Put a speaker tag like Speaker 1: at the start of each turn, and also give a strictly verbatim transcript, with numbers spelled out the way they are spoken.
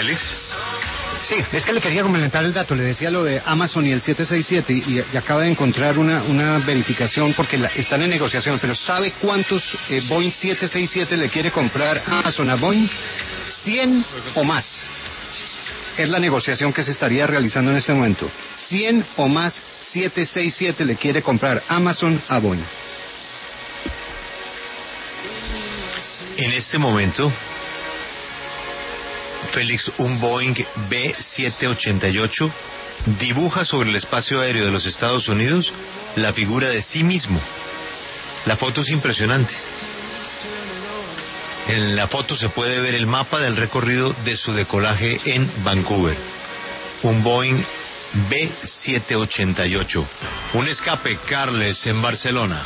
Speaker 1: Félix.
Speaker 2: Sí, es que le quería complementar el dato, le decía lo de Amazon y el siete seis siete y, y acaba de encontrar una, una verificación porque la, están en negociación, pero ¿sabe cuántos eh, Boeing siete seis siete le quiere comprar Amazon a Boeing? cien o más. Es la negociación que se estaría realizando en este momento. cien o más siete seis siete le quiere comprar Amazon a Boeing.
Speaker 1: En este momento, Félix, un Boeing B setecientos ochenta y ocho dibuja sobre el espacio aéreo de los Estados Unidos la figura de sí mismo. La foto es impresionante. En la foto se puede ver el mapa del recorrido de su decolaje en Vancouver. Un Boeing B setecientos ochenta y ocho. Un escape Carles en Barcelona.